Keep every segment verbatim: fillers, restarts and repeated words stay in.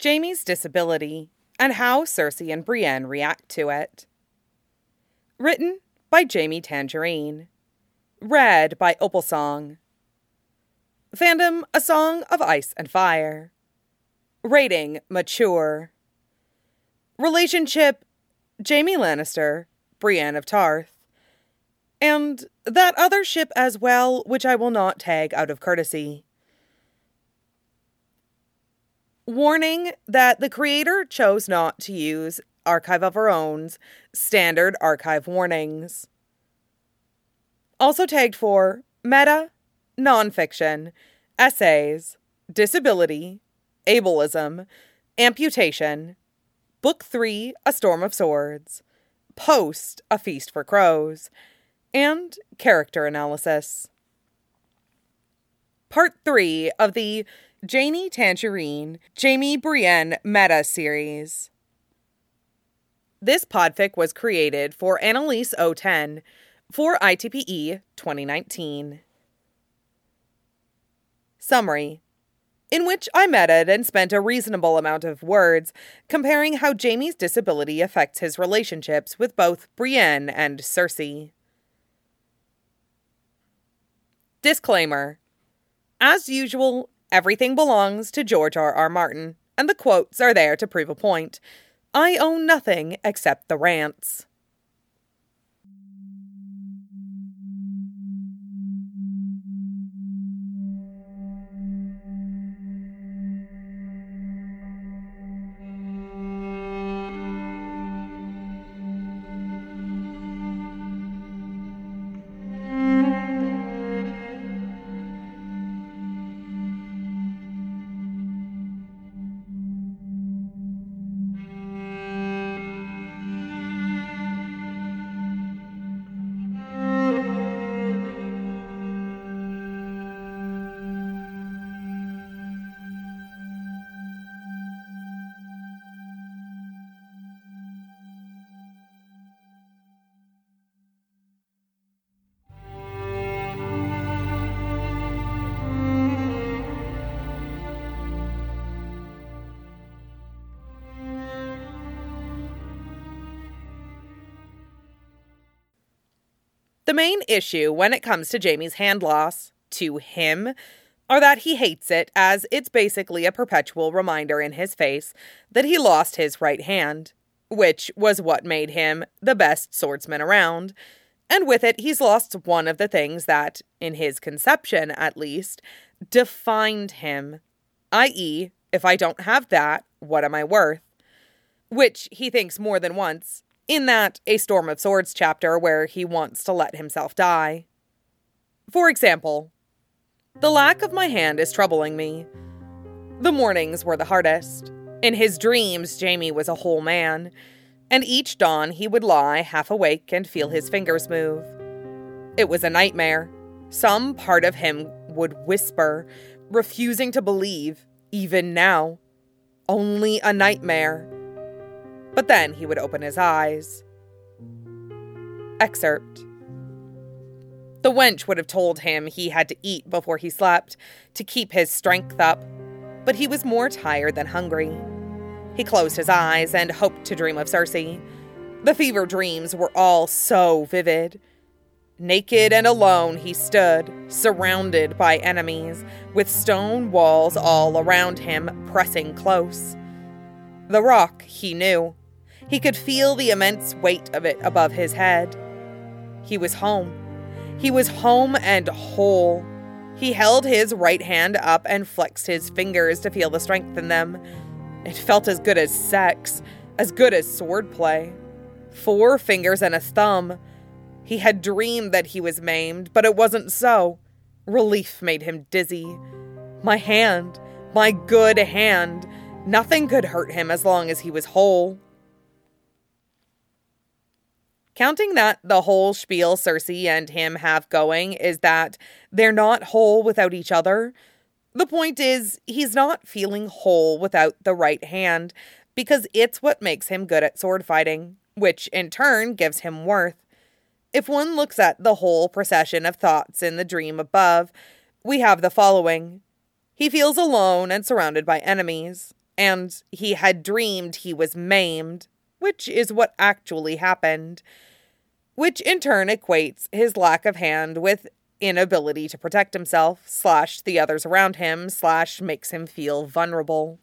Jaime's disability, and how Cersei and Brienne react to it. Written by Jaime Tangerine. Read by Opalsong. Fandom: A Song of Ice and Fire. Rating: Mature. Relationship: Jaime Lannister, Brienne of Tarth. And that other ship as well, which I will not tag out of courtesy. Warning that the creator chose not to use Archive of Our Own's standard archive warnings. Also tagged for meta, nonfiction, essays, disability, ableism, amputation, Book three, A Storm of Swords, Post, A Feast for Crows, and character analysis. Part three of the Jaime Tangerine, Jaime Brienne meta series. This podfic was created for Annalise O ten for I T P E twenty nineteen. Summary, in which I meted and spent a reasonable amount of words comparing how Jaime's disability affects his relationships with both Brienne and Cersei. Disclaimer. As usual, everything belongs to George R. R. Martin, and the quotes are there to prove a point. I own nothing except the rants. The main issue when it comes to Jaime's hand loss, to him, are that he hates it, as it's basically a perpetual reminder in his face that he lost his right hand, which was what made him the best swordsman around, and with it he's lost one of the things that, in his conception at least, defined him, that is, if I don't have that, what am I worth? Which he thinks more than once, in that A Storm of Swords chapter where he wants to let himself die. For example, the lack of my hand is troubling me. The mornings were the hardest. In his dreams, Jaime was a whole man, and each dawn he would lie half awake and feel his fingers move. It was a nightmare. Some part of him would whisper, refusing to believe, even now. Only a nightmare. But then he would open his eyes. Excerpt. The wench would have told him he had to eat before he slept to keep his strength up, but he was more tired than hungry. He closed his eyes and hoped to dream of Cersei. The fever dreams were all so vivid. Naked and alone he stood, surrounded by enemies, with stone walls all around him, pressing close. The rock, he knew. He could feel the immense weight of it above his head. He was home. He was home and whole. He held his right hand up and flexed his fingers to feel the strength in them. It felt as good as sex, as good as swordplay. Four fingers and a thumb. He had dreamed that he was maimed, but it wasn't so. Relief made him dizzy. My hand, my good hand. Nothing could hurt him as long as he was whole. Counting that the whole spiel Cersei and him have going is that they're not whole without each other, the point is he's not feeling whole without the right hand, because it's what makes him good at sword fighting, which in turn gives him worth. If one looks at the whole procession of thoughts in the dream above, we have the following. He feels alone and surrounded by enemies. and he had dreamed he was maimed, which is what actually happened, which in turn equates his lack of hand with inability to protect himself, slash the others around him, slash makes him feel vulnerable.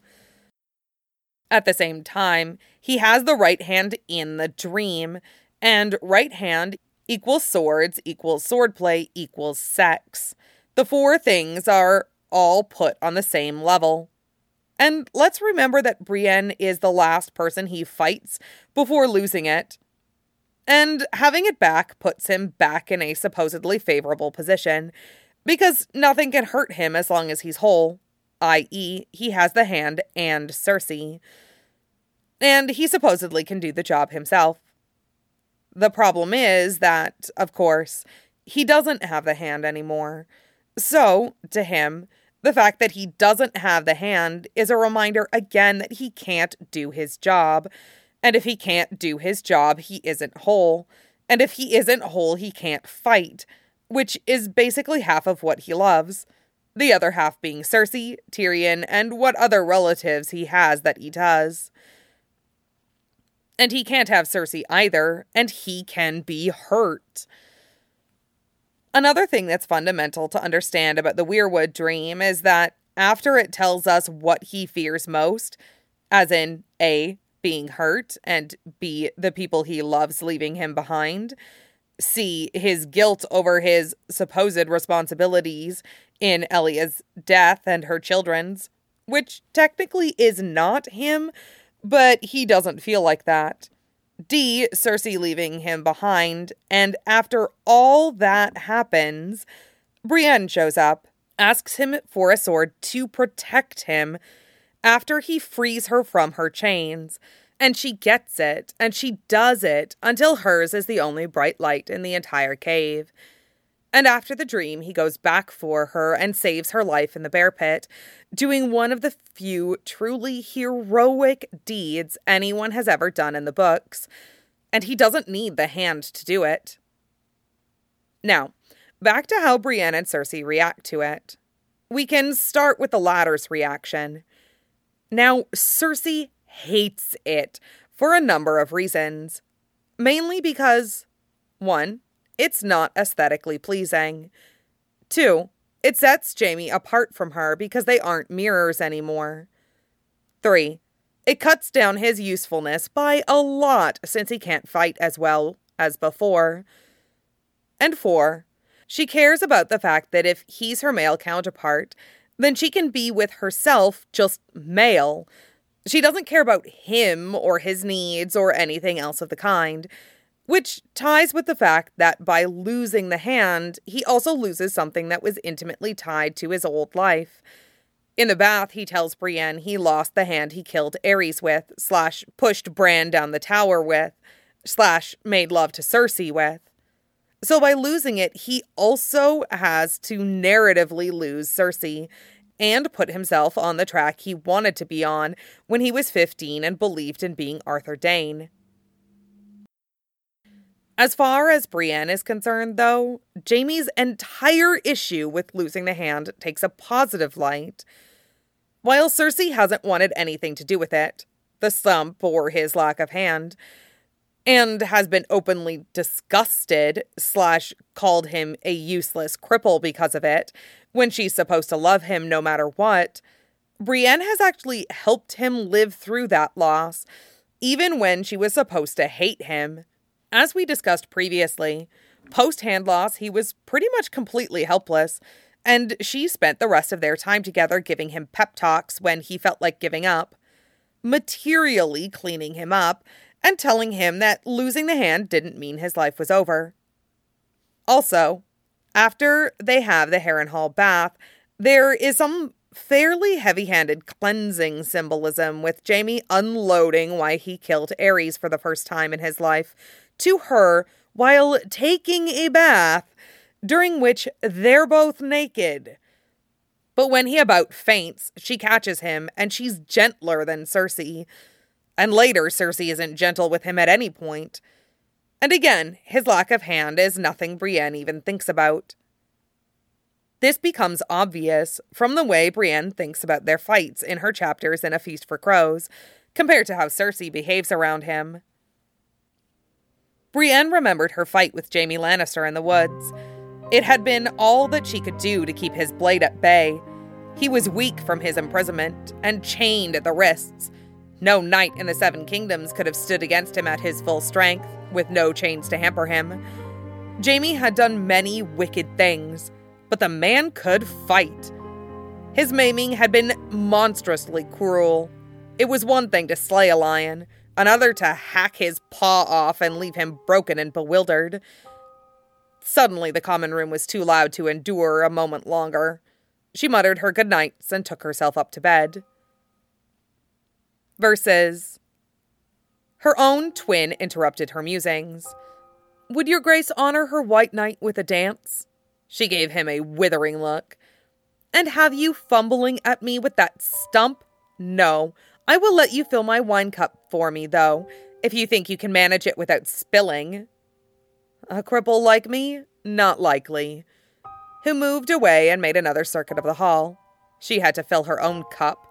At the same time, he has the right hand in the dream, and right hand equals swords equals swordplay equals sex. The four things are all put on the same level. And let's remember that Brienne is the last person he fights before losing it. And having it back puts him back in a supposedly favorable position, because nothing can hurt him as long as he's whole, that is, he has the hand and Cersei. And he supposedly can do the job himself. The problem is that, of course, he doesn't have the hand anymore. So, to him, the fact that he doesn't have the hand is a reminder again that he can't do his job. And if he can't do his job, he isn't whole. And if he isn't whole, he can't fight, which is basically half of what he loves. The other half being Cersei, Tyrion, and what other relatives he has that he does. And he can't have Cersei either, and he can be hurt. Another thing that's fundamental to understand about the Weirwood dream is that after it tells us what he fears most, as in A, being hurt, and B, the people he loves leaving him behind, C, his guilt over his supposed responsibilities in Elya's death and her children's, which technically is not him, but he doesn't feel like that. D, Cersei leaving him behind, and after all that happens, Brienne shows up, asks him for a sword to protect him after he frees her from her chains, and she gets it, and she does it until hers is the only bright light in the entire cave. And after the dream, he goes back for her and saves her life in the bear pit, doing one of the few truly heroic deeds anyone has ever done in the books. And he doesn't need the hand to do it. Now, back to how Brienne and Cersei react to it. We can start with the latter's reaction. Now, Cersei hates it for a number of reasons. Mainly because, one, it's not aesthetically pleasing. Two, it sets Jaime apart from her because they aren't mirrors anymore. Three, it cuts down his usefulness by a lot since he can't fight as well as before. And four, she cares about the fact that if he's her male counterpart, then she can be with herself just male. She doesn't care about him or his needs or anything else of the kind. Which ties with the fact that by losing the hand, he also loses something that was intimately tied to his old life. In the bath, he tells Brienne he lost the hand he killed Aerys with, slash pushed Bran down the tower with, slash made love to Cersei with. So by losing it, he also has to narratively lose Cersei, and put himself on the track he wanted to be on when he was fifteen and believed in being Arthur Dayne. As far as Brienne is concerned, though, Jaime's entire issue with losing the hand takes a positive light. While Cersei hasn't wanted anything to do with it, the stump or his lack of hand, and has been openly disgusted slash called him a useless cripple because of it, when she's supposed to love him no matter what, Brienne has actually helped him live through that loss, even when she was supposed to hate him. As we discussed previously, post-hand loss, he was pretty much completely helpless, and she spent the rest of their time together giving him pep talks when he felt like giving up, materially cleaning him up, and telling him that losing the hand didn't mean his life was over. Also, after they have the Harrenhal bath, there is some fairly heavy-handed cleansing symbolism with Jaime unloading why he killed Aerys for the first time in his life to her while taking a bath, during which they're both naked. But when he about faints, she catches him, and she's gentler than Cersei. And later, Cersei isn't gentle with him at any point. And again, his lack of hand is nothing Brienne even thinks about. This becomes obvious from the way Brienne thinks about their fights in her chapters in A Feast for Crows, compared to how Cersei behaves around him. Brienne remembered her fight with Jaime Lannister in the woods. It had been all that she could do to keep his blade at bay. He was weak from his imprisonment and chained at the wrists. No knight in the Seven Kingdoms could have stood against him at his full strength, with no chains to hamper him. Jaime had done many wicked things, but the man could fight. His maiming had been monstrously cruel. It was one thing to slay a lion, another to hack his paw off and leave him broken and bewildered. Suddenly the common room was too loud to endure a moment longer. She muttered her goodnights and took herself up to bed. Verses. Her own twin interrupted her musings. "Would your grace honor her white knight with a dance?" She gave him a withering look. "And have you fumbling at me with that stump? No, I will let you fill my wine cup for me, though, if you think you can manage it without spilling." "A cripple like me? Not likely." Who moved away and made another circuit of the hall. She had to fill her own cup.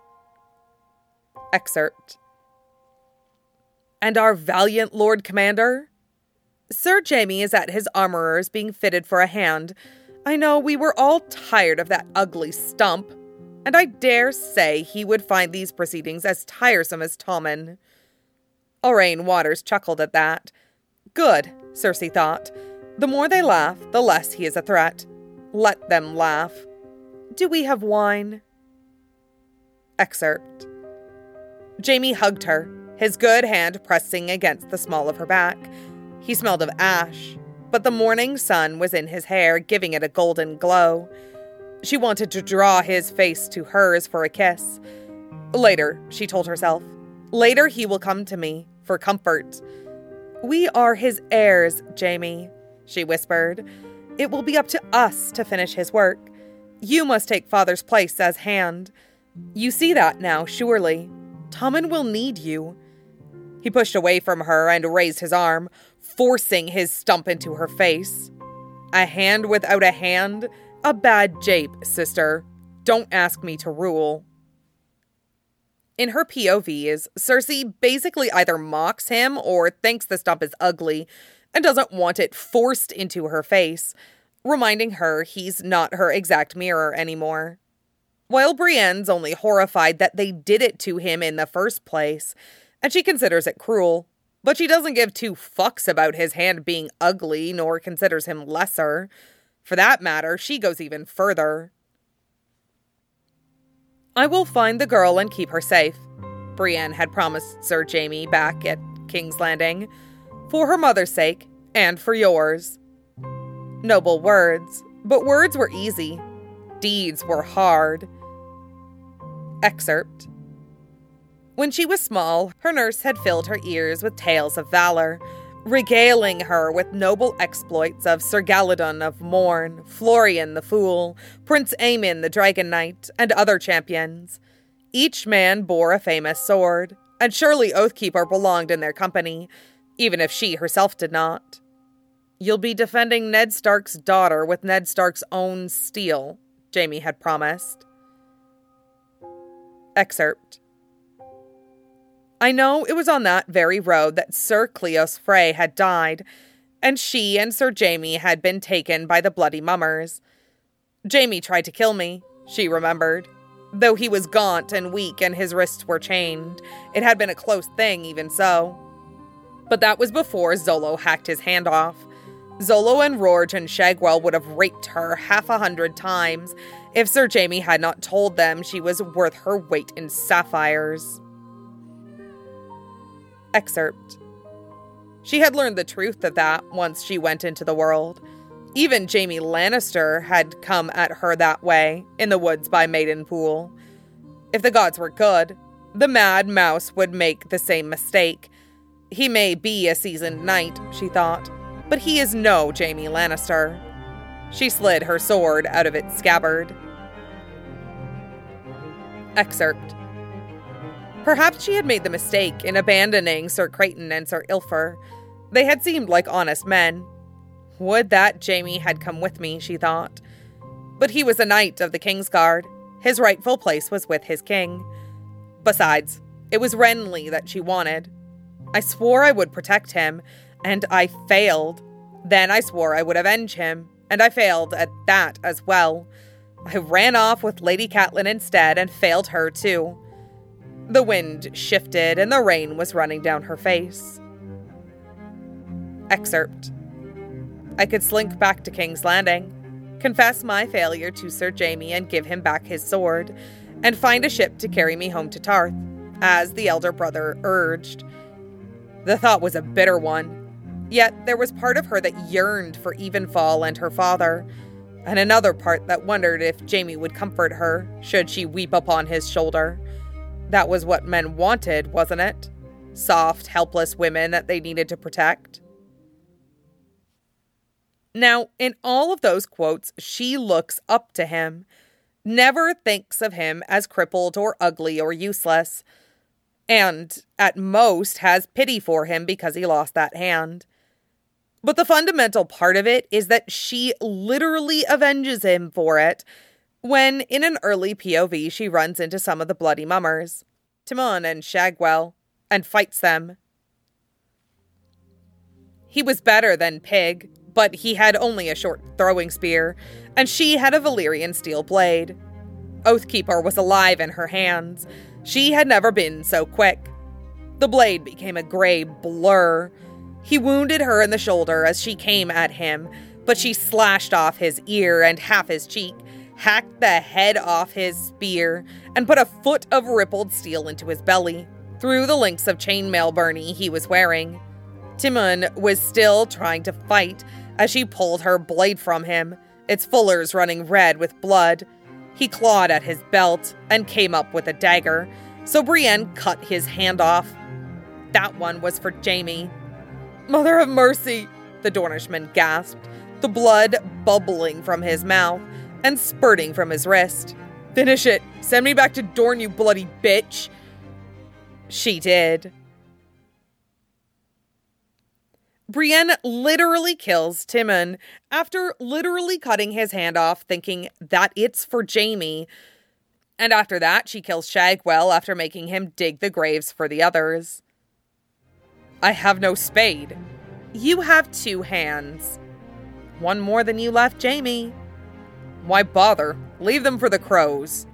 Excerpt. "And our valiant Lord Commander? Sir Jaime is at his armorer's being fitted for a hand. I know we were all tired of that ugly stump, and I dare say he would find these proceedings as tiresome as Tommen." Aurane Waters chuckled at that. Good, Cersei thought. The more they laugh, the less he is a threat. Let them laugh. Do we have wine? Excerpt. Jaime hugged her, his good hand pressing against the small of her back. He smelled of ash, but the morning sun was in his hair, giving it a golden glow. She wanted to draw his face to hers for a kiss. Later, she told herself. Later he will come to me, for comfort. We are his heirs, Jaime, she whispered. It will be up to us to finish his work. You must take father's place as hand. You see that now, surely. Tommen will need you. He pushed away from her and raised his arm, forcing his stump into her face. A hand without a hand? A bad jape, sister. Don't ask me to rule. In her P O Vs, Cersei basically either mocks him or thinks the stump is ugly and doesn't want it forced into her face, reminding her he's not her exact mirror anymore. While Brienne's only horrified that they did it to him in the first place, and she considers it cruel, but she doesn't give two fucks about his hand being ugly nor considers him lesser. For that matter, she goes even further. I will find the girl and keep her safe, Brienne had promised Sir Jaime back at King's Landing, for her mother's sake and for yours. Noble words, but words were easy. Deeds were hard. Excerpt. When she was small, her nurse had filled her ears with tales of valor, regaling her with noble exploits of Sir Galadon of Morn, Florian the Fool, Prince Aemon the Dragon Knight, and other champions. Each man bore a famous sword, and surely Oathkeeper belonged in their company, even if she herself did not. You'll be defending Ned Stark's daughter with Ned Stark's own steel, Jaime had promised. Excerpt. I know it was on that very road that Sir Cleos Frey had died, and she and Sir Jaime had been taken by the bloody mummers. Jaime tried to kill me, she remembered. Though he was gaunt and weak and his wrists were chained, it had been a close thing even so. But that was before Zolo hacked his hand off. Zolo and Rorge and Shagwell would have raped her half a hundred times if Sir Jaime had not told them she was worth her weight in sapphires. Excerpt. She had learned the truth of that once she went into the world. Even Jaime Lannister had come at her that way, in the woods by Maidenpool. If the gods were good, the Mad Mouse would make the same mistake. He may be a seasoned knight, she thought, but he is no Jaime Lannister. She slid her sword out of its scabbard. Excerpt. Perhaps she had made the mistake in abandoning Sir Creighton and Sir Ilfer. They had seemed like honest men. Would that Jaime had come with me, she thought. But he was a knight of the Kingsguard. His rightful place was with his king. Besides, it was Renly that she wanted. I swore I would protect him, and I failed. Then I swore I would avenge him, and I failed at that as well. I ran off with Lady Catelyn instead and failed her too. The wind shifted and the rain was running down her face. Excerpt. I could slink back to King's Landing, confess my failure to Sir Jaime and give him back his sword, and find a ship to carry me home to Tarth, as the elder brother urged. The thought was a bitter one, yet there was part of her that yearned for Evenfall and her father, and another part that wondered if Jaime would comfort her, should she weep upon his shoulder. That was what men wanted, wasn't it? Soft, helpless women that they needed to protect. Now, in all of those quotes, she looks up to him, never thinks of him as crippled or ugly or useless, and, at most, has pity for him because he lost that hand. But the fundamental part of it is that she literally avenges him for it when, in an early P O V, she runs into some of the bloody mummers, Timon and Shagwell, and fights them. He was better than Pig, but he had only a short throwing spear, and she had a Valyrian steel blade. Oathkeeper was alive in her hands. She had never been so quick. The blade became a gray blur. He wounded her in the shoulder as she came at him, but she slashed off his ear and half his cheek, hacked the head off his spear, and put a foot of rippled steel into his belly, through the links of chainmail byrnie he was wearing. Timon was still trying to fight as she pulled her blade from him, its fullers running red with blood. He clawed at his belt and came up with a dagger, so Brienne cut his hand off. That one was for Jaime. "Mother of mercy," the Dornishman gasped, the blood bubbling from his mouth and spurting from his wrist. "Finish it! Send me back to Dorne, you bloody bitch!" She did. Brienne literally kills Timon after literally cutting his hand off, thinking that it's for Jaime. And after that, she kills Shagwell after making him dig the graves for the others. "I have no spade." "You have two hands." "One more than you left Jaime." "Why bother? Leave them for the crows."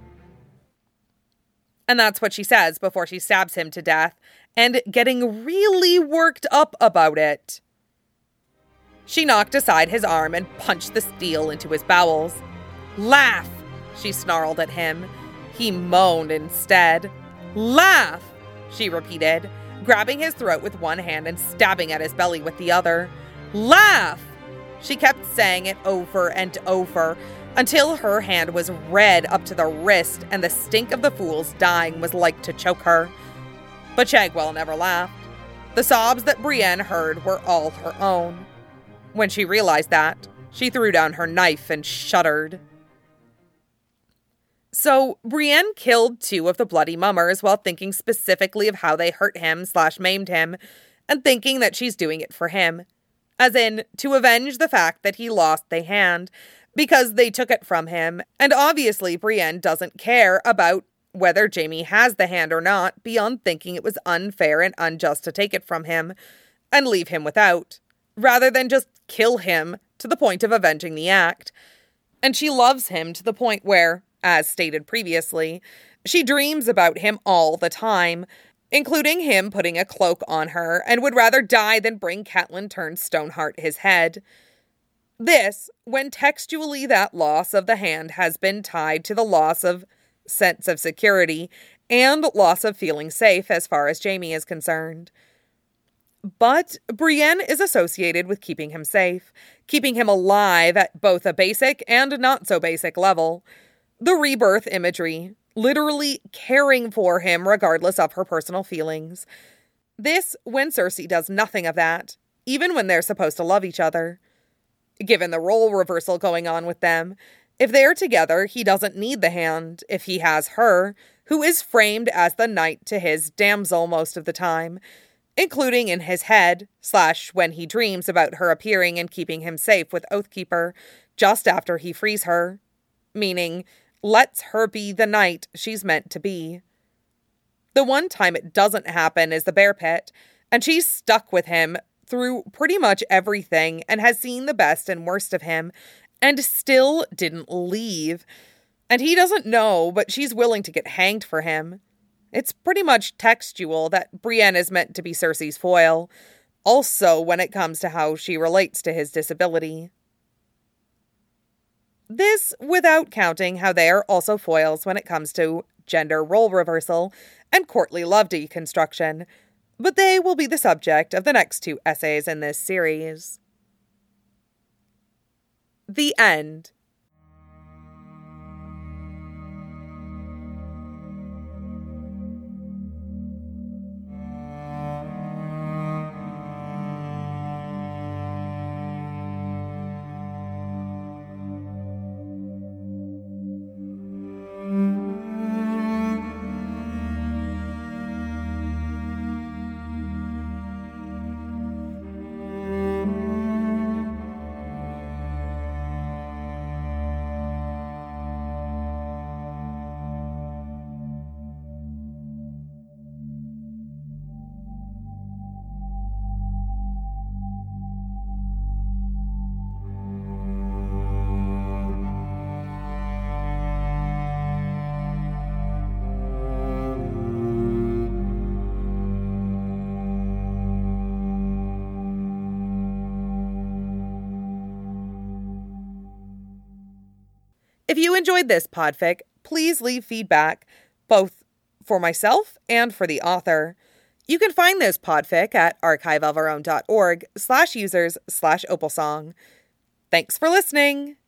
And that's what she says before she stabs him to death, and getting really worked up about it. She knocked aside his arm and punched the steel into his bowels. "Laugh," she snarled at him. He moaned instead. "Laugh," she repeated, grabbing his throat with one hand and stabbing at his belly with the other. "Laugh!" She kept saying it over and over, until her hand was red up to the wrist and the stink of the fool's dying was like to choke her. But Shagwell never laughed. The sobs that Brienne heard were all her own. When she realized that, she threw down her knife and shuddered. So, Brienne killed two of the bloody mummers while thinking specifically of how they hurt him slash maimed him, and thinking that she's doing it for him. As in, to avenge the fact that he lost the hand, because they took it from him, and obviously Brienne doesn't care about whether Jaime has the hand or not, beyond thinking it was unfair and unjust to take it from him, and leave him without, rather than just kill him to the point of avenging the act. And she loves him to the point where, as stated previously, she dreams about him all the time, including him putting a cloak on her, and would rather die than bring Catelyn turned Stoneheart his head. This, when textually that loss of the hand has been tied to the loss of sense of security and loss of feeling safe as far as Jaime is concerned. But Brienne is associated with keeping him safe, keeping him alive at both a basic and not so basic level. The rebirth imagery, literally caring for him regardless of her personal feelings. This when Cersei does nothing of that, even when they're supposed to love each other. Given the role reversal going on with them, if they're together, he doesn't need the hand if he has her, who is framed as the knight to his damsel most of the time, including in his head, slash when he dreams about her appearing and keeping him safe with Oathkeeper, just after he frees her. meaning lets her be the knight she's meant to be. The one time it doesn't happen is the bear pit, and she's stuck with him through pretty much everything and has seen the best and worst of him and still didn't leave. And he doesn't know, but she's willing to get hanged for him. It's pretty much textual that Brienne is meant to be Cersei's foil, also when it comes to how she relates to his disability. This without counting how they are also foils when it comes to gender role reversal and courtly love deconstruction, but they will be the subject of the next two essays in this series. The end. If you enjoyed this podfic, please leave feedback, both for myself and for the author. You can find this podfic at archiveofourown.org slash users slash opalsong. Thanks for listening.